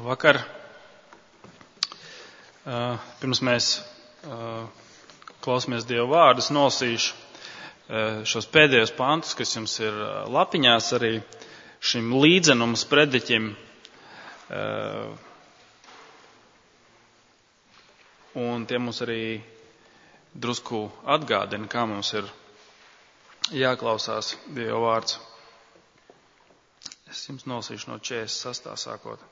Vakar, pirms mēs klausamies Dieva vārdus, nolasīšu šos pēdējos pantus, kas jums ir lapiņās arī šim līdzenums prediķim. Un tie mums arī drusku atgādina, kā mums ir jāklausās Dieva vārds. Es jums nolasīšu no 46. sākot.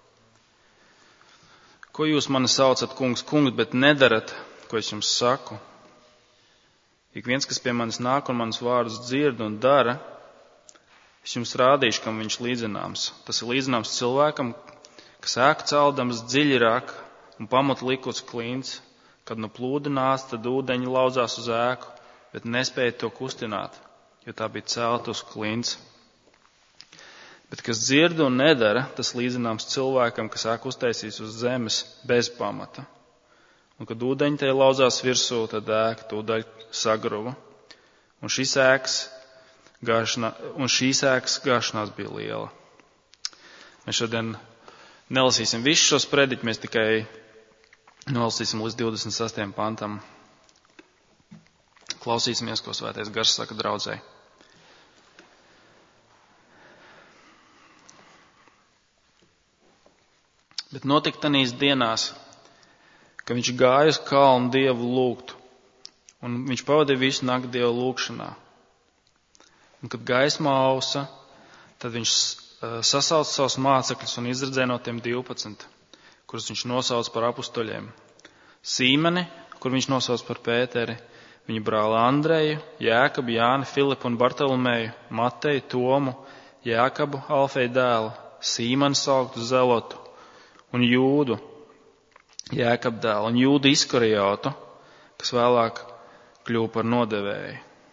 Ko jūs mani saucat, kungs, bet nedarat, ko es jums saku? Ik viens, kas pie manis nāk un manas vārdus dzird un dara, es jums rādīšu, kam viņš līdzināms. Tas ir līdzināms cilvēkam, kas ēku celdams dziļi rak un pamat likus klints, kad nu plūdi nāca, tad ūdeņi lauzās uz ēku, bet nespēja to kustināt, jo tā bija celta uz klints. Bet kas dzird un nedara, tas līdzināms cilvēkam, kas ēku uztaisīs uz zemes bez pamata. Un kad ūdeņi tai lauzās virsū, tad ēka tūdaļ sagruva. Un šīs ēkas gāšanās bija liela. Mēs šodien nelasīsim visus šos prediķus, mēs tikai nolasīsim līdz 28. pantam. Klausīsimies, ko Svētais Gars saka draudzei. Bet notika tanīs dienās, ka viņš gāja uz kalnu Dievu lūgt, un viņš pavadīja visu nakti Dievu lūgšanā. Un kad gaisma ausa, tad viņš sasauca savus mācekļus un izredzēja no tiem 12, kurus viņš nosauca par apustuļiem. Sīmeni, kur viņš nosauca par Pēteri, viņa brāli Andreju, Jēkabu, Jāni, Filipu un Bartolomeju, Mateju, Tomu, Jēkabu, Alfeju dēlu, Sīmeni sauktu Zelotu, un Jūdu, Jēkabu dēlu, un Jūdu Iskarijotu, kas vēlāk kļuva par nodevēju.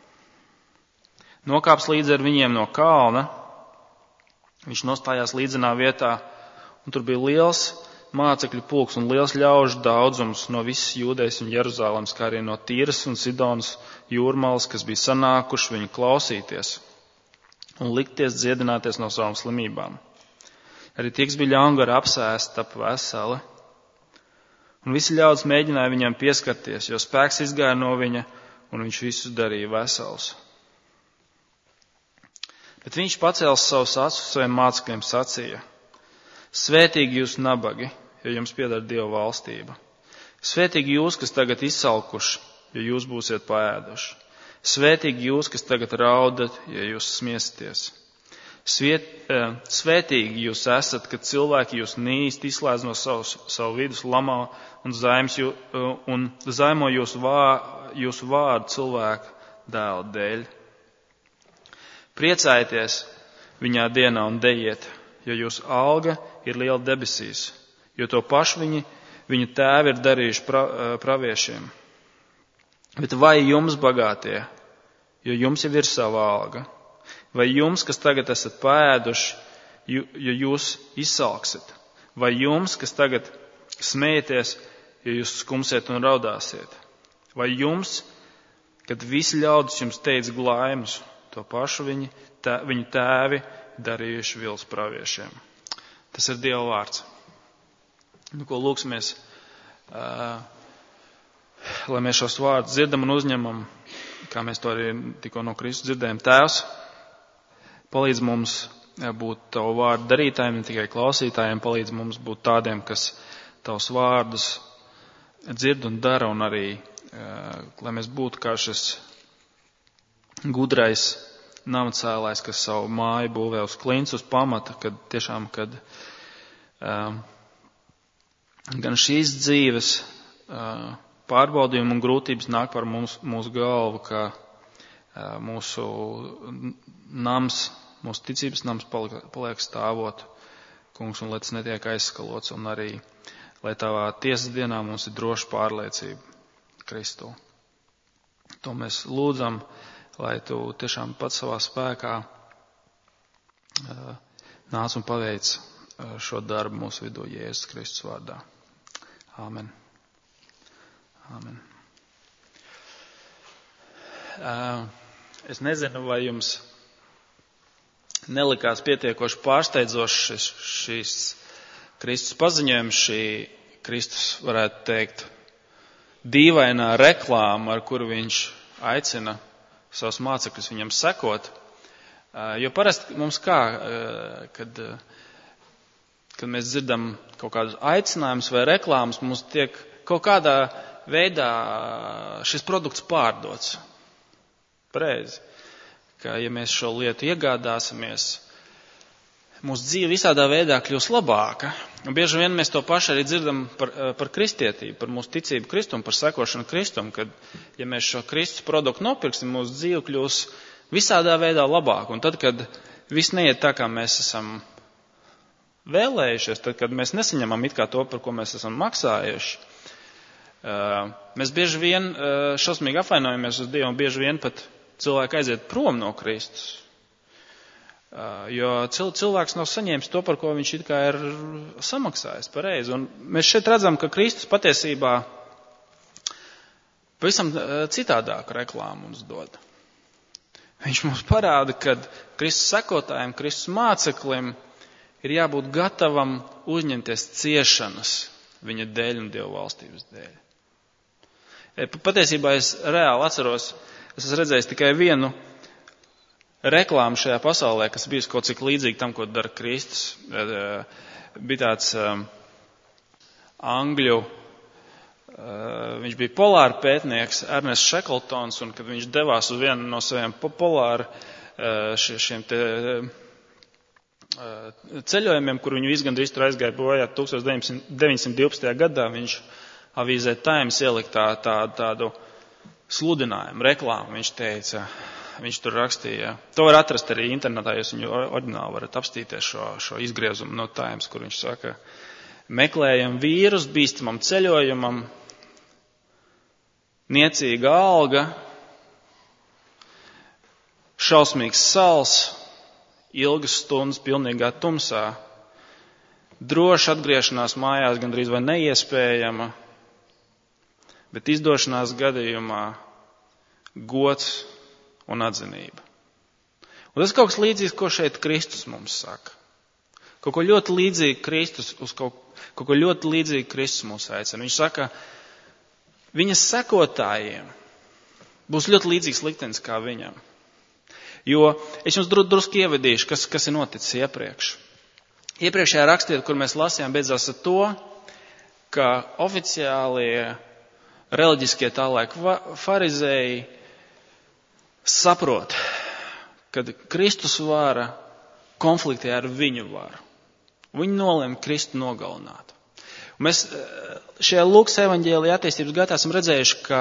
Nokāps līdz ar viņiem no kalna, viņš nostājās līdzenā vietā, un tur bija liels mācekļu pulks un liels ļaužu daudzums no visas Jūdejas un Jeruzalemes, kā arī no Tīras un Sidonas jūrmalas, kas bija sanākuši viņu klausīties un likties dziedināties no savām slimībām. Arī tie, kas bija ļaungara apsēsti, tapa veseli. Un visi ļaudis mēģināja viņam pieskarties, jo spēks izgāja no viņa, un viņš visus darīja veselus. Bet viņš pacēlis savus acis saviem mācekļiem sacīja: Svētīgi jūs nabagi, jo jums pieder Dieva valstība. Svētīgi jūs, kas tagad izsalkuši, jo jūs būsiet paēduši. Svētīgi jūs, kas tagad raudat, ja jūs smiesties. Svētīgi jūs esat, kad cilvēki jūs nīst, izslēdz no savu vidus, lamā un zaimo jūsu vārdu cilvēku dēla dēļ. Priecājieties viņā dienā un dejiet, jo jūsu alga ir liela debesīs, jo to pašu viņu tēvi ir darījuši praviešiem. Bet vai jums bagātie, jo jums jau ir sava alga? Vai jums, kas tagad esat paēduši, jo jūs izsalksiet? Vai jums, kas tagad smējaties, jo jūs skumsiet un raudāsiet? Vai jums, kad visi ļaudis jums teica glaimus, to pašu viņu tēvi darījuši vils praviešiem? Tas ir Dieva vārds. Ko lūksimies, lai mēs šos vārdus dzirdam un uzņemam, kā mēs to arī tikko no Kristus dzirdējam. Tēvs, palīdz mums būt Tavu vārdu darītājiem, ne tikai klausītājiem, palīdz mums būt tādiem, kas Tavus vārdus dzird un dara, un arī, lai mēs būtu kā šis gudrais namacēlājs, kas savu māju būvē uz klints, uz pamata, kad gan šīs dzīves pārbaudījumi un grūtības nāk par mūsu galvu, ka mūsu nams, mūsu ticības nams paliek stāvot, kungs, un lai tas netiek aizskalots, un arī, lai Tavā tiesas dienā mums ir droša pārliecība Kristū. To mēs lūdzam, lai Tu tiešām pats savā spēkā nāc un paveic šo darbu mūsu vidū Jēzus Kristus vārdā. Āmen. Āmen. Es nezinu, vai jums nelikās pietiekoši pārsteidzošs šīs Kristus paziņojums, šī Kristus, varētu teikt, dīvainā reklāma, ar kuru viņš aicina savus mācekļus viņam sekot. Jo parasti mums kad mēs dzirdam kaut kādus aicinājumus vai reklāmas, mums tiek kaut kādā veidā šis produkts pārdots. Pareizi. Ka, ja mēs šo lietu iegādāsimies, mūsu dzīve visādā veidā kļūs labāka. Un bieži vien mēs to pašu arī dzirdam par kristietību, par mūsu ticību Kristum, par sekošanu Kristum, kad, ja mēs šo Kristus produktu nopirksim, mūsu dzīve kļūs visādā veidā labāka. Un tad, kad viss neiet tā, kā mēs esam vēlējušies, tad, kad mēs nesaņemam it kā to, par ko mēs esam maksājuši, mēs bieži vien šausmīgi apvainojamies uz Dievu un bieži vien pat cilvēki aiziet prom no Kristus. Jo cilvēks nav saņēmis to, par ko viņš it kā ir samaksājis pareizi. Un mēs šeit redzam, ka Kristus patiesībā pavisam citādāku reklāmu mums dod. Viņš mums parāda, ka Kristus sekotājiem, Kristus māceklim ir jābūt gatavam uzņemties ciešanas viņa dēļ un Dieva valstības dēļ. Patiesībā es reāli atceros, es esmu redzējis tikai vienu reklāmu šajā pasaulē, kas bija kaut cik līdzīgi tam, ko dara Kristus. Bija tāds angļu, viņš bija polāra pētnieks Ernests Shackletons, un kad viņš devās uz vienu no saviem polāra šiem te ceļojumiem, kur viņu gandrīz tur aizgāja bojā 1912. gadā, viņš avīzē Times ielika tādu sludinājumu, reklāmu, viņš teica. Viņš tur rakstīja, to var atrast arī internetā, jūs viņu oriģināli varat apstīties šo izgriezumu no Times, kur viņš saka, meklējam vīrus bīstamam ceļojumam, niecīga alga, šausmīgs sals, ilgas stundas pilnīgā tumsā, droša atgriešanās mājās gandrīz vai neiespējama, bet izdošanās gadījumā gods un atzinība. Un tas ir kaut kas līdzīgs, ko šeit Kristus mums saka. Kaut ko ļoti līdzīgi Kristus, kaut ko ļoti līdzīgi Kristus mūs aicina. Viņš saka, viņas sekotājiem būs ļoti līdzīgs liktenis kā viņam. Jo es jums drusku ievedīšu, kas ir noticis iepriekš. Iepriekšējā rakstvieta, kur mēs lasījām, beidzās ar to, ka oficiālie reliģiskie tā laika farizēji saprot, ka Kristus vara konfliktē ar viņu varu. Viņi nolēma Kristu nogalināt. Un mēs šajā Lūkas evaņģēlijā attīstības gaitā esam redzējuši, ka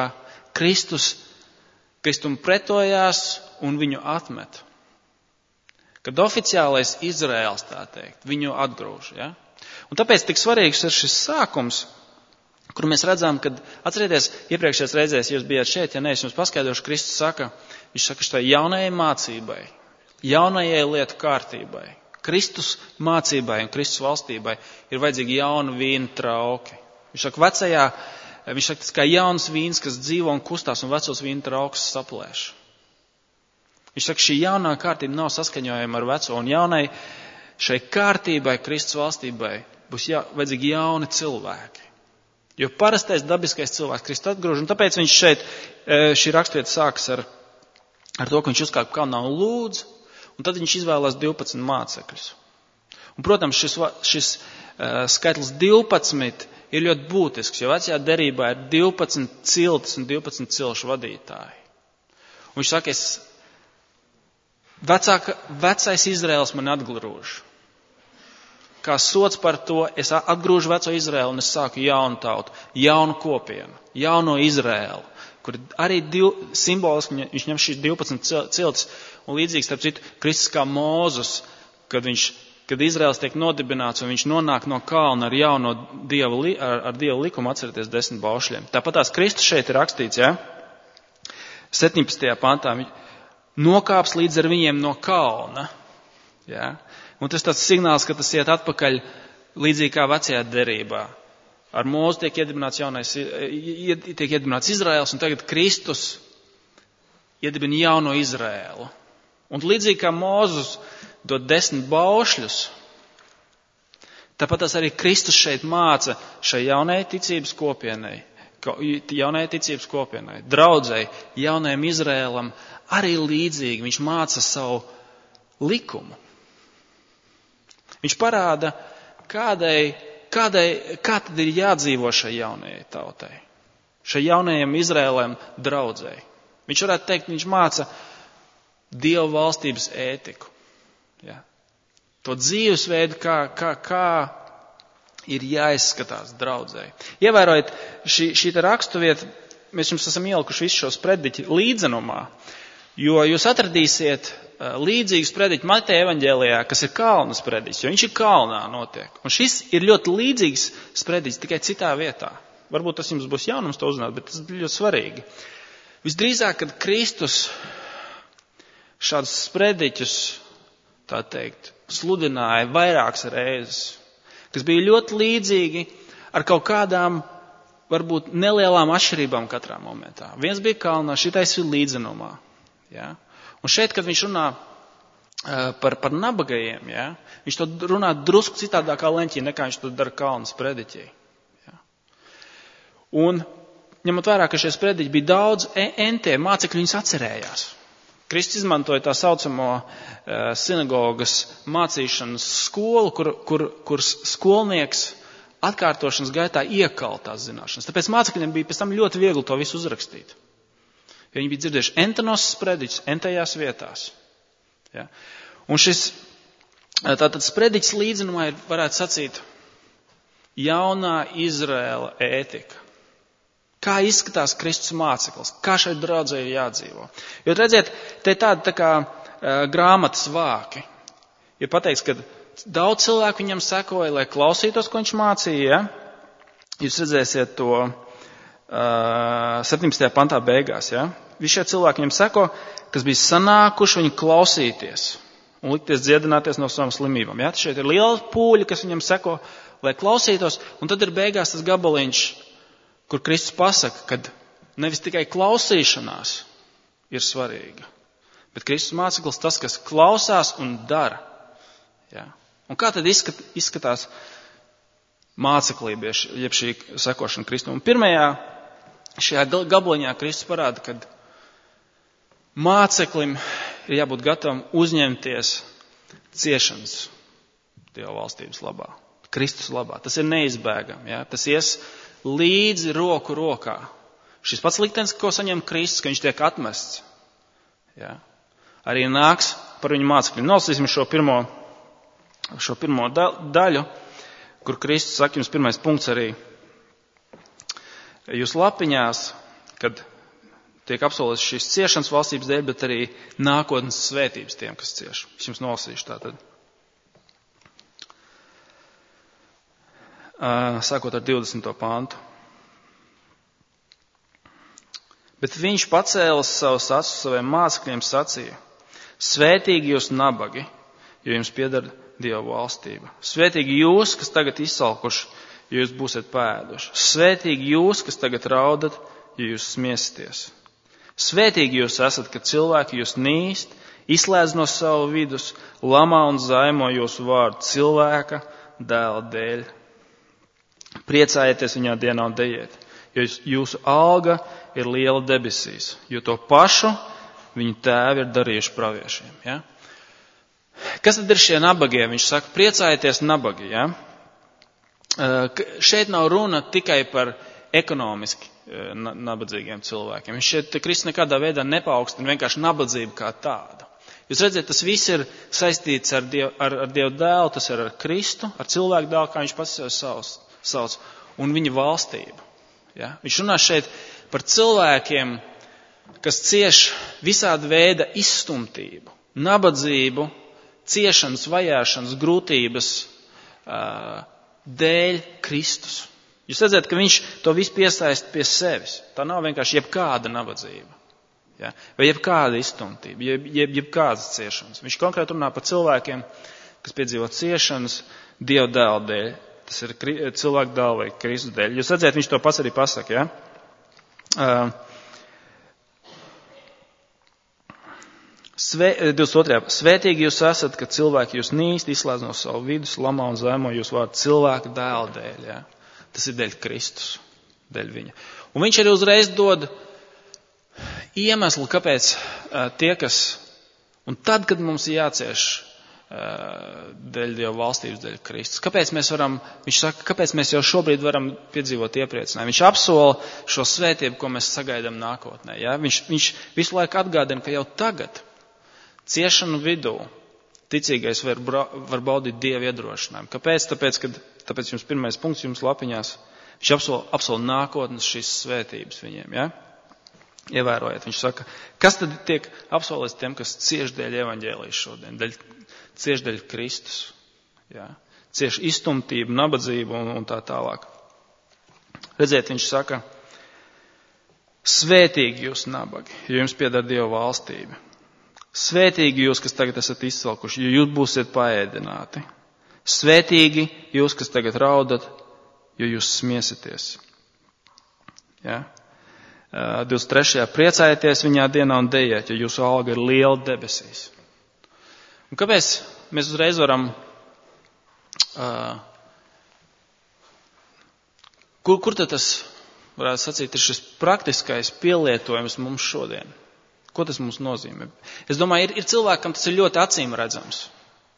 Kristum pretojās un viņu atmet. Kad oficiālais Izraēls, tā teikt, viņu atgrūž. Ja? Un tāpēc tik svarīgs ir šis sākums, kur mēs redzam, kad, atcerieties, iepriekšējās reizēs, ja jūs bijāt šeit, ja ne, es jums paskaidrošu, Kristus saka, viņš saka štai jaunajai mācībai, jaunajai lietu kārtībai, Kristus mācībai un Kristus valstībai ir vajadzīgi jauni vīna trauki. Viņš saka, tas kā jauns vīns, kas dzīvo un kustās un vecos vīna traukus saplēš. Viņš saka, šī jaunā kārtība nav saskaņojama ar veco, un jaunai šai kārtībai, Kristus valstībai būs vajadzīgi jauni cilvēki. Jo parastais dabiskais cilvēks Kristu atgrūž, un tāpēc viņš šeit, šī rakstvieta sākas ar to, ka viņš uzkāp kalnā un lūdz, un tad viņš izvēlās 12 mācekļus. Un, protams, šis skaitlis 12 ir ļoti būtisks, jo vecajā derībā ir 12 ciltis un 12 cilšu vadītāji. Un viņš saka, vecais Izraels man atgrūž. Kā sots par to, es atgrūžu veco Izraēlu un es sāku jaunu tautu, jaunu kopienu, jauno Izraēlu, kur arī simboliski viņš ņem šīs 12 ciltis un līdzīgs, starp citu, Kristus kā Mūzus, kad Izraēls tiek nodibināts un viņš nonāk no kalna ar jauno Dieva likumu, atcerieties 10 baušļiem. Tāpat tās Kristus šeit ir rakstīts, ja? 17. pantā, nokāps līdz ar viņiem no kalna, ja? Un tas tāds signāls, ka tas iet atpakaļ līdzīgi kā vecajā derībā. Ar Mūzu tiek iedibināts Izraēls, un tagad Kristus iedibina jauno Izraēlu. Un līdzīgi kā Mūzus dod 10 baušļus, Tāpat tas arī Kristus šeit māca šai jaunajai ticības kopienai, draudzei, jaunajam Izrēlam, arī līdzīgi. Viņš māca savu likumu. Viņš parāda, kā tad ir jādzīvo šai jaunajai tautai, šai jaunajam Izrēlam draudzei. Viņš varētu teikt, viņš māca Dieva valstības ētiku. Ja? To dzīvesveidu, kā ir jāizskatās draudzēji. Ievērojot šī raksturvieta, mēs jums esam ielikuši visu šo sprediķi līdzenumā, jo jūs atradīsiet līdzīgu sprediķi Mateja evaņģēlijā, kas ir kalna sprediķis, jo viņš ir kalnā notiek. Un šis ir ļoti līdzīgs sprediķis, tikai citā vietā. Varbūt tas jums būs jaunums to uzzināt, bet tas ir ļoti svarīgi. Visdrīzāk, kad Kristus šādus sprediķus, tā teikt, sludināja vairākas reizes, kas bija ļoti līdzīgi ar kaut kādām, varbūt nelielām atšķirībām katrā momentā. Viens bija kalnā, šitais ir līdzenumā. Ja? Un šeit, kad viņš runā par nabagajiem, ja? Viņš to runā drusku citādākā leņķī, nekā viņš to dara kalna sprediķī. Ja? Un ņemot vērā, ka šie sprediķi bija daudz entie, mācekļi viņus atcerējās. Kristus izmantoja tā saucamo sinagogas mācīšanas skolu, kur skolnieks atkārtošanas gaitā iekal tās zināšanas. Tāpēc mācekļiem bija pēc tam ļoti viegli to visu uzrakstīt. Jo viņi bija dzirdējuši entenos sprediķus entajās vietās. Ja? Un šis tātad sprediķis līdzenumā ir, varētu sacīt, jaunā Izraēla ētika. Kā izskatās Kristus māceklis, kā šeit draudzē ir jādzīvo. Jo redziet, te tāda tā kā grāmatas vāki. Ir pateikts, ka daudz cilvēku viņam sekoja, lai klausītos, ko viņš mācīja. Ja? Jūs redzēsiet to 17. pantā beigās. Ja? Visi šie cilvēki viņam seko, kas bija sanākuši viņu klausīties un likties dziedināties no savām slimībām. Ja? Šeit ir liela pūļa, kas viņam seko, lai klausītos, un tad ir beigās tas gabaliņš, kur Kristus pasaka, ka nevis tikai klausīšanās ir svarīga, bet Kristus māceklis tas, kas klausās un dara. Ja? Un kā tad izskatās māceklība, jeb šī sekošana Kristum? Un pirmajā šajā gabaliņā Kristus parāda, ka māceklim ir jābūt gatavam uzņemties ciešanas Dieva valstības labā, Kristus labā. Tas ir neizbēgami. Ja? Tas ies līdzi roku rokā. Šis pats liktenis, ko saņem Kristus, ka viņš tiek atmests, ja, arī nāks par viņu mācekļiem. Nolasīsim šo pirmo daļu, kur Kristus saka, jums pirmais punkts arī jūs lapiņās, kad tiek apsolīts šīs ciešanas valstības dēļ, bet arī nākotnes svētības tiem, kas cieš. Es jums nolasīšu tātad. Sākot ar 20. pantu. Bet viņš pacēlis savus acis saviem mācekļiem sacīja: Svētīgi jūs nabagi, jo jums pieder Dieva valstība. Svētīgi jūs, kas tagad izsalkuši, jo jūs būsiet pēduši. Svētīgi jūs, kas tagad raudat, jo jūs smiesties. Svētīgi jūs esat, kad cilvēki jūs nīst, izslēdz no savu vidus, lamā un zaimo jūsu vārdu cilvēka dēla dēļ. Priecājieties viņā dienā un dejiet, jo jūsu alga ir liela debesīs, jo to pašu viņu tēvi ir darījuši praviešiem. Ja? Kas tad ir šie nabagie? Viņš saka, priecājieties nabagi. Ja? Šeit nav runa tikai par ekonomiski nabadzīgiem cilvēkiem. Viņš šeit Kristus nekādā veidā nepaukstina vienkārši nabadzību kā tādu. Jūs redzat, tas viss ir saistīts ar Dievu dēlu, tas ir ar Kristu, ar cilvēku dēlu, kā viņš pats sauc, un viņa valstību. Ja? Viņš runā šeit par cilvēkiem, kas cieš visāda veida izstumtību, nabadzību, ciešanas, vajāšanas, grūtības dēļ Kristus. Jūs redzat, ka viņš to visu piesaista pie sevis. Tā nav vienkārši jebkāda nabadzība. Ja? Vai jebkāda izstumtība, jebkādas ciešanas. Viņš konkrēti runā par cilvēkiem, kas piedzīvo ciešanas Dieva dēla dēļ. Tas ir cilvēku dēla vai Kristus dēļ. Jūs redzat, viņš to pats arī pasaka, ja? 22. Svētīgi jūs esat, ka cilvēki jūs nīst, izslēdz no savu vidu, lamā un zemo jūs vārdu cilvēku dēla dēļ. Ja? Tas ir dēļ Kristus, dēļ viņa. Un viņš arī uzreiz dod iemeslu, kāpēc tie, kas... Un tad, kad mums ir jācieš dēļ Dieva valstības, dēļ Kristus, kāpēc mēs varam, viņš saka, kāpēc mēs jau šobrīd varam piedzīvot iepriecinājumu. Viņš apsola šo svētību, ko mēs sagaidām nākotnē. Ja? Viņš visu laiku atgādina, ka jau tagad ciešanu vidū ticīgais var baudīt Dieva iedrošinājumu. Kāpēc? Tāpēc jums pirmais punkts jums lapiņās. Viņš apsola nākotnes šīs svētības viņiem. Ja? Ievērojiet, viņš saka, kas tad tiek apsolīts tiem, kas cieš dēļ evaņģēlijas šodien, cieš dēļ Kristus, ja? Cieš iztumtību, nabadzību un tā tālāk. Redziet, viņš saka, svētīgi jūs nabagi, jo jums pieder Dieva valstība. Svētīgi jūs, kas tagad esat izsalkuši, jo jūs būsiet paēdināti. Svētīgi jūs, kas tagad raudat, jo jūs smiesieties. Ja? 23. priecājieties viņā dienā un dejiet, jo jūsu alga ir liela debesīs. Un kāpēc mēs uzreiz varam, kur tad tas, varētu sacīt, ir šis praktiskais pielietojums mums šodien? Ko tas mums nozīmē? Es domāju, ir cilvēki, kam tas ir ļoti acīm redzams.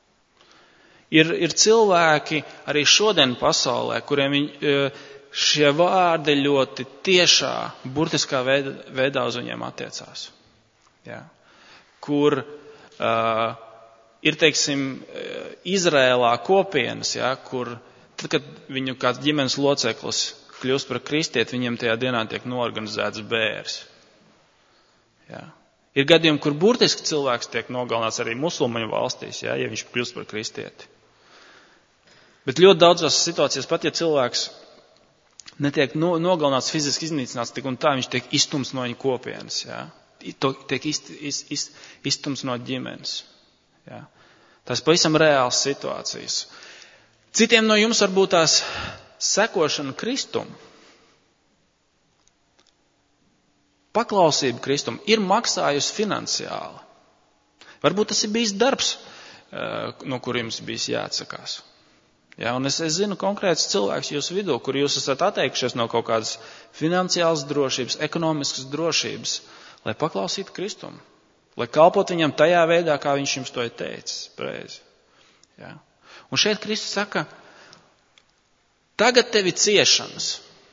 Ir cilvēki arī šodien pasaulē, kuriem šie vārdi ļoti tiešā, burtiskā veidā uz viņiem attiecās. Ja? Kur ir, teiksim, Izrēlā kopienas, ja? Kur tad, kad viņu kāds ģimenes loceklis kļūst par kristieti, viņiem tajā dienā tiek noorganizēts bērs. Ja? Ir gadījumi, kur burtiski cilvēks tiek nogalināts arī musulmaņu valstīs, ja viņš kļūst par kristieti. Bet ļoti daudzās situācijās, pat ja cilvēks netiek nogalināts, fiziski iznīcināts, tik un tā viņš tiek izstumts no viņa kopienas. Ja? Tiek izstumts no ģimenes. Ja? Tas pavisam reāls situācijas. Citiem no jums varbūt tās sekošana Kristum, paklausība Kristum ir maksājusi finansiāli. Varbūt tas ir bijis darbs, no kuriem jums bijis jāatsakās. Ja, un es zinu konkrēts cilvēks jūsu vidū, kur jūs esat atteikušies no kaut kādas finansiālas drošības, ekonomiskas drošības, lai paklausītu Kristumu, lai kalpot viņam tajā veidā, kā viņš jums to ir teicis. Pareizi. Ja. Un šeit Kristus saka, tagad tev ir ciešanas,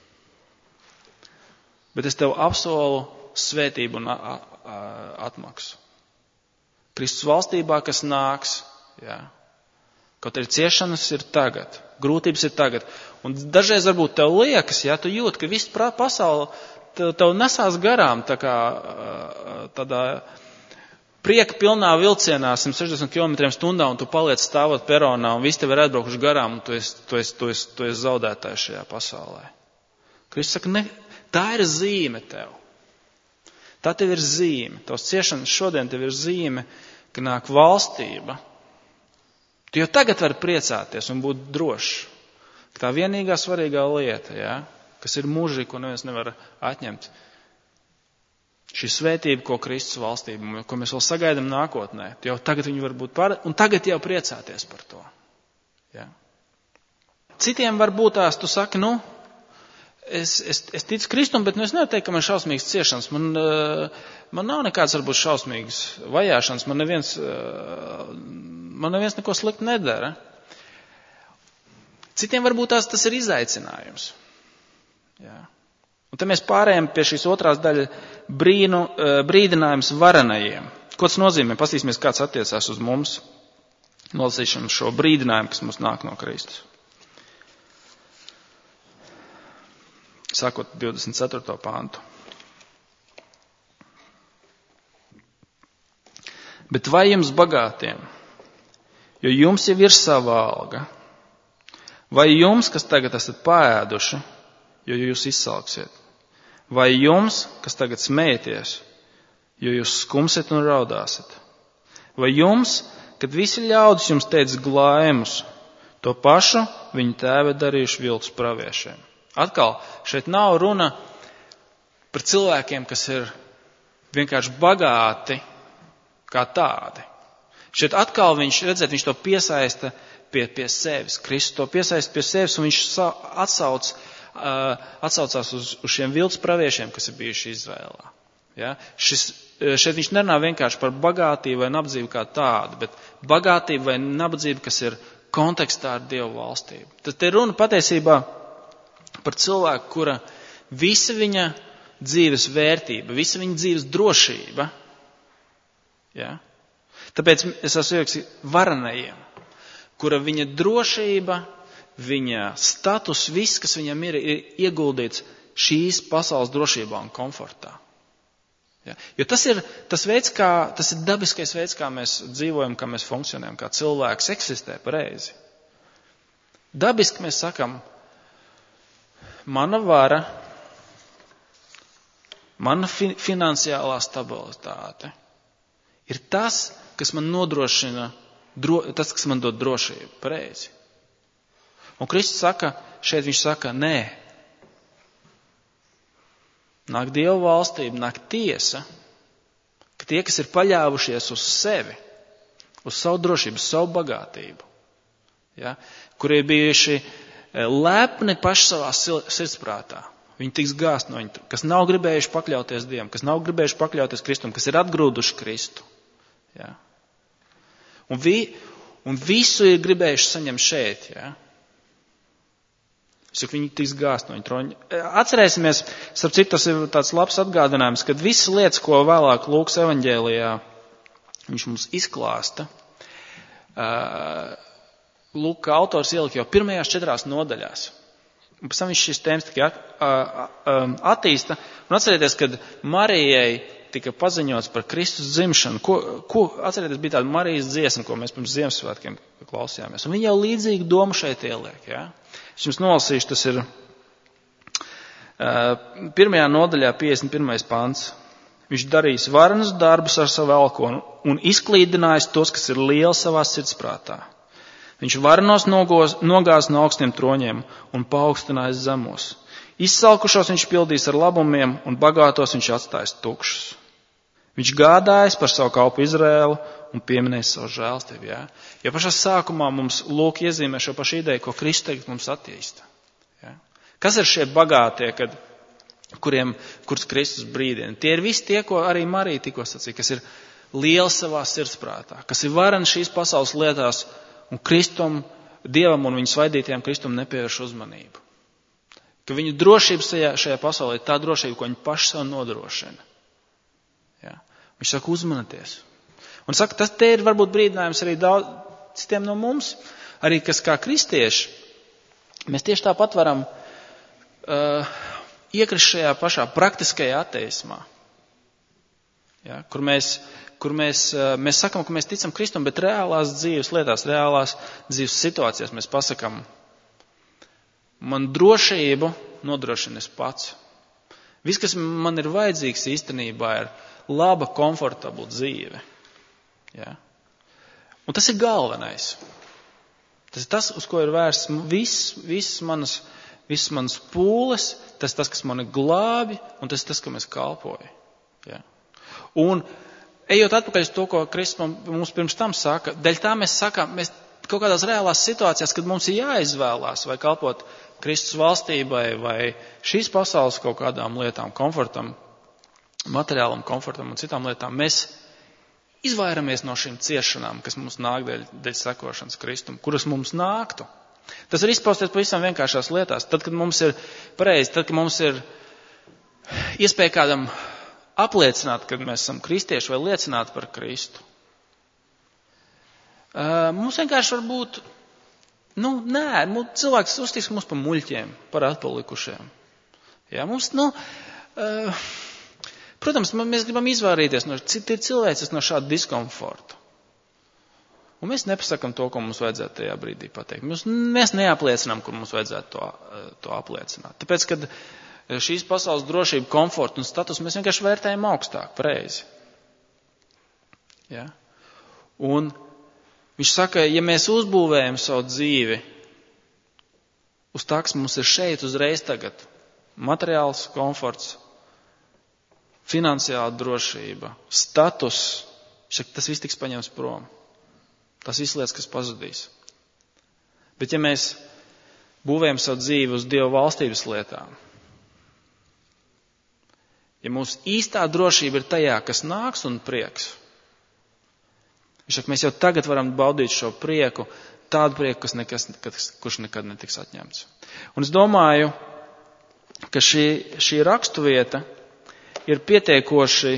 bet es tev apsolu svētību un atmaksu. Kristus valstībā, kas nāks, ja. Kaut arī ciešanas ir tagad, grūtības ir tagad. Un dažreiz varbūt tev liekas, ja tu jūti, ka viss pasaule tev nesās garām tādā prieka pilnā vilcienā 160 km/h un tu paliec stāvot peronā un visi tev ir atbraukuši garām un tu esi zaudētājs šajā pasaulē. Kristus saka, ne, tā ir zīme tev. Tā tev ir zīme. Tavs ciešanas šodien tev ir zīme, ka nāk valstība. Tu jau tagad vari priecāties un būt drošs. Tā vienīgā svarīgā lieta, ja, kas ir mūžīgi, ko neviens nevar atņemt. Šī svētība, ko Kristus valstība, ko mēs vēl sagaidām nākotnē, tu jau tagad viņu var būt un tagad jau priecāties par to. Ja. Citiem varbūt tās, tu saki, es ticu Kristum, bet es nevaru teikt, ka man ir šausmīgas ciešanas. Man nav nekāds varbūt šausmīgas vajāšanas, man neviens neko slikti nedara. Citiem varbūt tas ir izaicinājums. Jā. Un te mēs pārējām pie šīs otrās daļas brīdinājums varenajiem. Ko tas nozīmē? Pastīsimies, kāds attiecās uz mums. Nolasīsim šo brīdinājumu, kas mums nāk no Kristus. Sākot 24. pāntu. Bet vai jums bagātiem, jo jums jau ir sava alga, vai jums, kas tagad esat paēduši, jo jūs izsalksiet, vai jums, kas tagad smējaties, jo jūs skumsiet un raudāsiet, vai jums, kad visi ļaudis jums teica glājumus, to pašu viņi tēvi darījuši viltus praviešiem. Atkal, šeit nav runa par cilvēkiem, kas ir vienkārši bagāti, kā tādi. Šeit atkal viņš to piesaista pie sevis. Kristus to piesaista pie sevis, un viņš atsaucās uz šiem viltus praviešiem, kas ir bijuši Izrēlā. Ja? Šeit viņš nerunā vienkārši par bagātību vai nabadzību kā tādu, bet bagātību vai nabadzību, kas ir kontekstā ar Dievu valstību. Tad te runa patiesībā par cilvēku, kura visa viņa dzīves vērtība, visa viņa dzīves drošība, ja? Tāpēc es esmu ierakstījis varenajiem, kura viņa drošība, viņa status, viss, kas viņam ir ieguldīts šīs pasaules drošībā un komfortā. Ja? Jo tas ir dabiskais veids, kā mēs dzīvojam, kā mēs funkcionējam, kā cilvēks eksistē pareizi. Dabiski mēs sakam, mana vara, mana finansiālā stabilitāte ir tas, kas man nodrošina, tas, kas man dod drošību, pareizi. Un Kristus šeit viņš saka, nē. Nāk Dieva valstība, nāk tiesa, ka tie, kas ir paļāvušies uz sevi, uz savu drošību, uz savu bagātību, ja, kuri ir bijuši lepni paši savā sirdsprātā, viņi tiks gāzt no viņa, kas nav gribējuši pakļauties Dievam, kas nav gribējuši pakļauties Kristum, kas ir atgrūduši Kristu. Ja. Un visu ir gribējuši saņemt šeit. Ja. Es saku, viņi tiks gāzt no viņa troņa. Atcerēsimies, starp citu, tas ir tāds labs atgādinājums, kad visas lietas, ko vēlāk Lūkas evaņģēlijā viņš mums izklāsta, Lūka autors ielika jau pirmajās 4 nodaļās. Un pēc tam viņš šīs tēmas tikai attīsta. Un atcerieties, kad Marijai tika paziņots par Kristus dzimšanu. Atcerieties, bija tāda Marijas dziesma, ko mēs pirms Ziemassvētkiem klausījāmies. Un viņa jau līdzīgu domu šeit ieliek. Ja? Es jums nolasīšu, tas ir 1. nodaļā 51. pants. Viņš darīs varenus darbus ar savu elkonu un izklīdinājis tos, kas ir lieli savā sirdsprātā. Viņš varenos nogāz no augstiem troņiem un paaugstinājis zemos. Izsalkušos viņš pildīs ar labumiem un bagātos viņš atstājis tukšus. Viņš gādājis par savu kalpu Izrēlu un pieminējis savu žēlstību. Ja? Jo pašā sākumā mums Lūk iezīmē šo pašu ideju, ko Kristus tagad mums attīsta. Ja? Kas ir šie bagātie, kurus Kristus brīdina? Tie ir visi tie, ko arī Marija tikko sacīja, kas ir lieli savā sirdsprātā, kas ir vareni šīs pasaules lietās un Kristum, Dievam un viņa svaidītajām Kristum nepievērš uzmanību. Ka viņu drošības šajā pasaulē ir tā drošība, ko viņi paši sev nodrošina. Ja? Viņš saka, uzmanieties. Un saka, tas te ir varbūt brīdinājums arī daudz citiem no mums, arī kas kā kristieši, mēs tieši tāpat varam iekrist šajā pašā praktiskajā ateismā. Ja? Kur mēs sakam, ka mēs ticam Kristum, bet reālās dzīves lietās, reālās dzīves situācijās mēs pasakam, man drošību nodrošina es pats. Viss, kas man ir vajadzīgs īstenībā, ir laba, komfortabla dzīve. Ja? Un tas ir galvenais. Tas ir tas, uz ko ir vērsts visas manas pūles, tas ir tas, kas mani glābi, un tas ir tas, kam es kalpoju. Ja? Un ejot atpakaļ uz to, ko Kristus mums pirms tam saka, dēļ tā mēs sakām, mēs kaut kādās reālās situācijās, kad mums ir jāizvēlās vai kalpot Kristus valstībai vai šīs pasaules kaut kādām lietām, komfortam, materiālam komfortam un citām lietām, mēs izvairamies no šīm ciešanām, kas mums nāk dēļ sekošanas Kristum, kuras mums nāktu. Tas ir izpausties pavisam vienkāršās lietās. Tad, kad mums ir pareizi, tad, kad mums ir iespēja kādam apliecināt, kad mēs esam kristieši vai liecināt par Kristu. Mums vienkārši var būt, cilvēks uztiks mums par muļķiem, par atpalikušiem. Jā, mums, protams, mēs gribam izvairīties no cilvēces no šāda diskomforta. Un mēs nepasakam to, ko mums vajadzētu tajā brīdī pateikt. Mēs neapliecinām, kur mums vajadzētu to apliecināt. Tāpēc, kad šīs pasaules drošība, komforta un status mēs vienkārši vērtējam augstāk, pareizi. Ja? Un viņš saka, ja mēs uzbūvējam savu dzīvi uz tā, kas mums ir šeit uzreiz tagad, materiāls komforts, finansiāla drošība, status, Viņš saka, tas viss tiks paņemts prom. Tas viss lietas, kas pazudīs. Bet ja mēs būvējam savu dzīvi uz Dieva valstības lietām, ja mūsu īstā drošība ir tajā, kas nāks un prieks, viņš saka, mēs jau tagad varam baudīt šo prieku, tādu prieku, kurš nekad netiks atņemts. Un es domāju, ka šī raksturvieta ir pietiekoši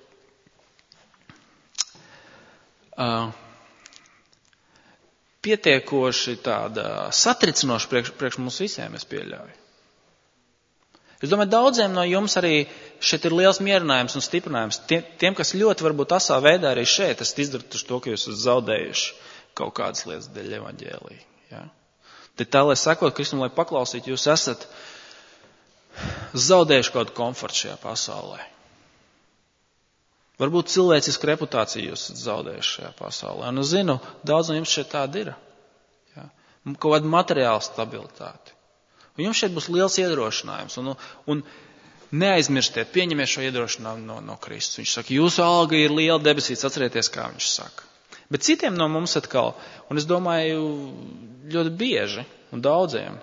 tāda satricinoša priekš mums visiem, es pieļauju. Es domāju, daudziem no jums arī šeit ir liels mierinājums un stiprinājums. Tiem, kas ļoti varbūt asā veidā arī šeit, es izdarītu to, ka jūs esat zaudējuši kaut kādas lietas dēļ evaņģēlī. Ja? Tad tā, lai sekot Kristum, lai paklausītu, jūs esat zaudējuši kaut kādu komfortu šajā pasaulē. Varbūt cilvēcisku reputāciju jūs esat zaudējuši šajā pasaulē. Un es zinu, daudz no jums šeit tāda ir. Ja? Kaut kāda materiāla stabilitāte. Un jums šeit būs liels iedrošinājums. Un neaizmirstiet, pieņemiet šo iedrošinājumu no Kristus. Viņš saka, jūsu alga ir liela debesīs, atcerieties, kā viņš saka. Bet citiem no mums atkal, un es domāju, ļoti bieži un daudziem,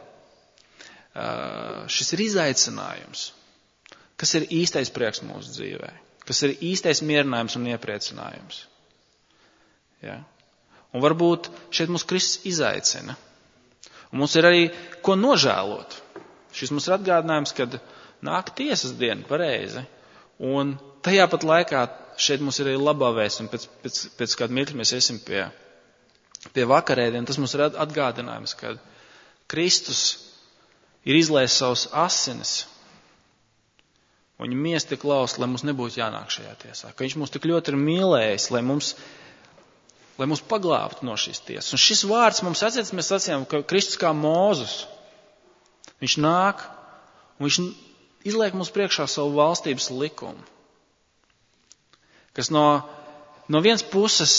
šis ir izaicinājums. Kas ir īstais prieks mūsu dzīvē? Kas ir īstais mierinājums un iepriecinājums? Ja? Un varbūt šeit mūs Kristus izaicina. Un mums ir arī ko nožēlot. Šis mums ir atgādinājums, kad nāk tiesas diena pareizi. Un tajā pat laikā šeit mums ir arī labā vēsts. Un pēc kāda mirkļa mēs iesim pie vakarēdien. Tas mums ir atgādinājums, ka Kristus ir izlējis savus asinis. Un viņa miesa tik lausta, lai mums nebūtu jānāk šajā tiesā. Ka viņš mūs tik ļoti ir mīlējis, lai mūs paglābtu no šīs tiesas. Un šis vārds mums atcīm, mēs sacījām, ka Kristus kā Mūzus. Viņš nāk un viņš izliek mums priekšā savu valstības likumu. Kas no vienas puses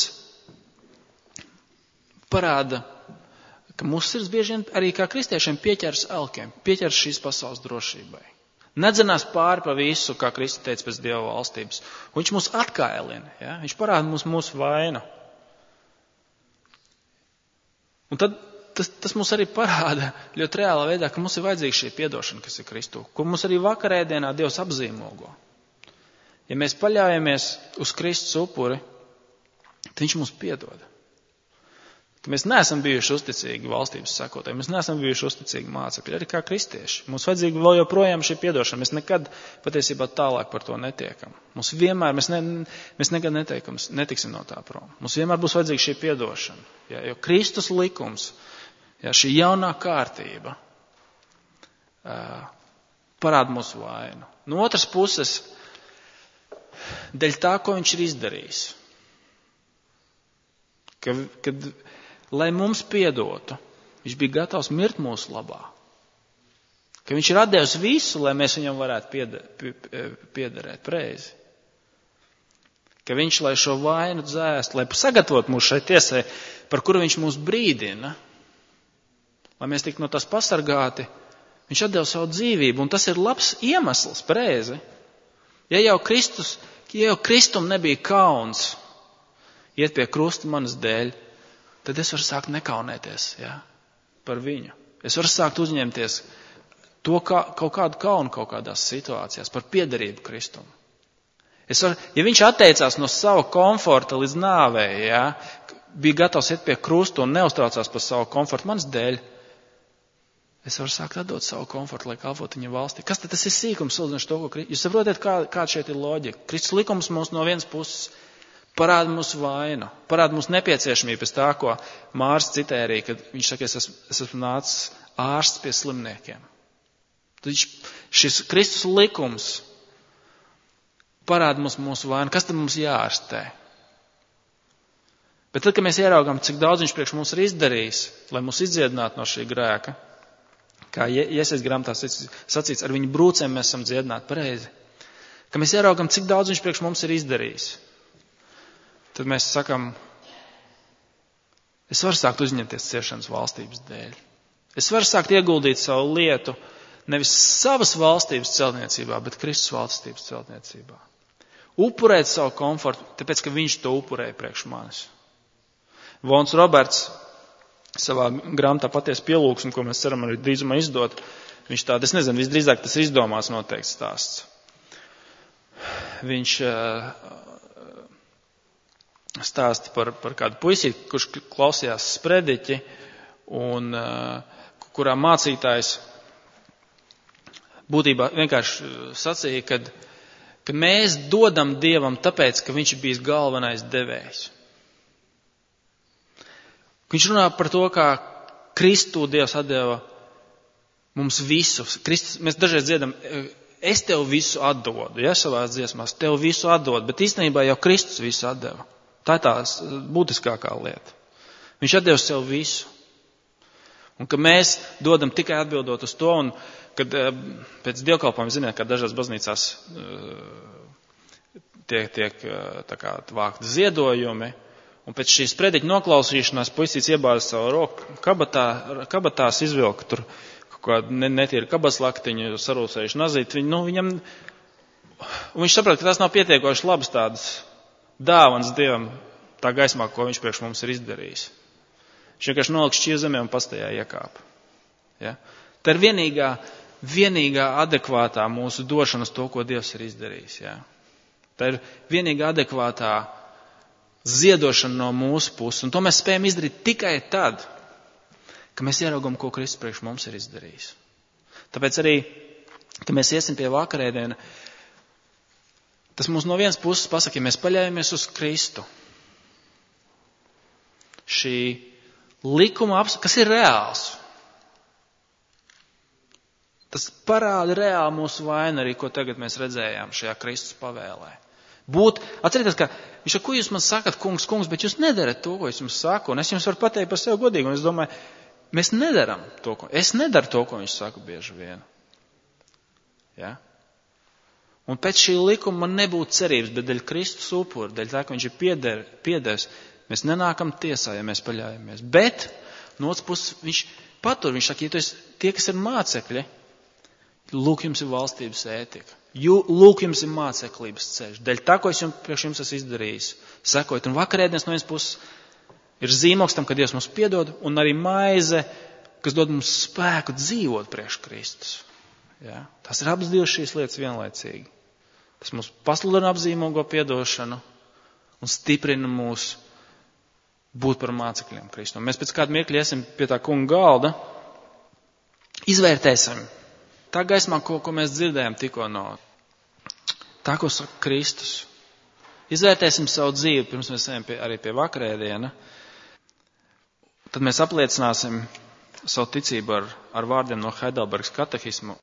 parāda, ka mūsu sirds bieži vien arī kā kristiešiem pieķers elkiem, pieķers šīs pasaules drošībai. Nedzenās pāri pa visu, kā Kristus teica pēc Dieva valstības. Un viņš mūs atkailina, ja? Viņš parāda mums mūsu vainu. Un tad tas mums arī parāda ļoti reālā veidā, ka mums ir vajadzīga šī piedošana, kas ir Kristū, ko mums arī vakarēdienā Dievs apzīmogo. Ja mēs paļaujamies uz Kristus upuri, tad viņš mums piedod. Ka mēs neesam bijuši uzticīgi valstības sekotāji, mēs neesam bijuši uzticīgi mācekļi, arī kā kristieši. Mums vajadzīga vēl joprojām šī piedošana, mēs nekad patiesībā tālāk par to netiekam. Mums vienmēr, mēs nekad netiksim no tā prom. Mums vienmēr būs vajadzīga šī piedošana, ja, jo Kristus likums, ja, šī jaunā kārtība parāda mūsu vainu. No otras puses, dēļ tā, ko viņš ir izdarījis, kad lai mums piedotu, viņš bija gatavs mirt mūsu labā. Ka viņš ir atdevis visu, lai mēs viņam varētu piederēt preizi. Ka viņš, lai šo vainu dzēst, lai sagatavot mūs šai tiesai, par kuru viņš mūs brīdina, lai mēs tiktu no tās pasargāti, viņš atdeva savu dzīvību, un tas ir labs iemesls preizi. Ja jau Kristum nebija kauns iet pie krusta manas dēļ, tad es varu sākt nekaunēties, ja, par viņu. Es varu sākt uzņemties to kaut kādu kaunu kaut kādās situācijās, par piederību Kristum. Ja viņš atteicās no sava komforta līdz nāvei, ja, bija gatavs iet pie krusta un neuztraucās par savu komfortu manas dēļ, es varu sākt atdot savu komfortu, lai kalpot viņa valstī. Kas tad tas ir sīkums, salīdzinoši to, ko Kristus? Jūs saprotat, kāda šeit ir loģika? Kristus likums mums no vienas puses parāda mūsu vainu, parāda mūsu nepieciešamību pēc tā, ko Mārs citēja arī, kad viņš saka, es esmu nācis ārsts pie slimniekiem. Tad šis Kristus likums parāda mūsu vainu. Kas tad mums jāārstē? Bet tad, kad mēs ieraugām, cik daudz viņš priekš mums ir izdarījis, lai mūs izdziedinātu no šī grēka, kā Iesajas grāmatā sacīts, ar viņu brūcēm mēs esam dziedināti pareizi. Kad mēs ieraugām, cik daudz viņš priekš mums ir izdarījis, tad mēs sakam, es varu sākt uzņemties ciešanas valstības dēļ. Es varu sākt ieguldīt savu lietu nevis savas valstības celtniecībā, bet Kristus valstības celtniecībā. upurēt savu komfortu, tāpēc, ka viņš to upurēja priekš manis. Vons Roberts savā grāmatā Patiesa pielūgsme, ko mēs ceram arī drīzumā izdot, viņš tāda, es nezinu, visdrīzāk tas ir izdomās noteikts stāsts. Viņš stāsta par kādu puisīti, kurš klausījās sprediķi, un kurā mācītājs būtībā vienkārši sacīja, ka mēs dodam Dievam tāpēc, ka viņš ir bijis galvenais devējs. Viņš runā par to, kā Kristu Dievs atdeva mums visu. Kristus, mēs dažreiz dziedam, es tev visu atdodu, ja, savās dziesmās, tev visu atdodu, bet īstenībā jau Kristus visu atdeva. Tā ir tā būtiskākā lieta. Viņš atdeva sev visu. Un ka mēs dodam tikai atbildot uz to, un kad pēc dievkalpojuma, ziniet, kā dažās baznīcās tiek tā kā vākt ziedojumi, un pēc šīs sprediķa noklausīšanās puisīts iebāza savu roku kabatās, izvilka tur kaut kādu netīru kabatslaktiņu, sarūsējuši nazīt. Viņam, viņš saprot, ka tas nav pietiekoši labas tādas dāvans Dievam tā gaismā, ko viņš priekš mums ir izdarījis. Viņš vienkārši nolika šķīvi zemē un pastajā iekāpa. Ja? Tā ir vienīgā adekvātā mūsu došana uz to, ko Dievs ir izdarījis. Ja? Tā ir vienīgā adekvātā ziedošana no mūsu puses. Un to mēs spējam izdarīt tikai tad, ka mēs ieraugam, ko Kristus priekš mums ir izdarījis. Tāpēc arī, ka mēs iesim pie vakarēdiena, tas mums no vienas puses pasaka, ja mēs paļaujamies uz Kristu. Šī likuma kas ir reāls. Tas parāda reāli mūsu vainu arī, ko tagad mēs redzējām šajā Kristus pavēlē. Atcerieties, ka viņš saka, ko jūs man sakat, kungs, bet jūs nedarat to, ko es jums saku. Un es jums varu pateikt par sevi godīgi. Un es domāju, mēs nedaram to, es nedaru to, ko viņš saka bieži vien. Ja? Un pēc šī likuma man nebūtu cerības, bet dēļ Kristus upura, dēļ tā, ka viņš ir piedevis, mēs nenākam tiesā, ja mēs paļaujamies. Bet, no otras puses, viņš patur, viņš saka, ja tie, kas ir mācekļi, lūk, jums ir valstības ētika. Lūk, jums ir māceklības ceļš. Dēļ tā, ko es priekš jums esmu izdarījis. Sekojot, un vakarēdienas no vienas puses ir zīmoks tam, ka Dievs mums piedod, un arī maize, kas dod mums spēku dzīvot priekš Kristus. Ja? Tas ir abas divas šīs lietas vienlaicīgi. Tas mums pasludina apzīmogo piedošanu un stiprina mūs būt par mācekļiem Kristu. Mēs pēc kāda mirkļa iesim pie tā kunga galda, izvērtēsim tā gaismā, ko mēs dzirdējām tikko no tā, ko saka Kristus. Izvērtēsim savu dzīvi, pirms mēs ejam arī pie vakarēdiena. Tad mēs apliecināsim savu ticību ar vārdiem no Heidelbergas katehismu.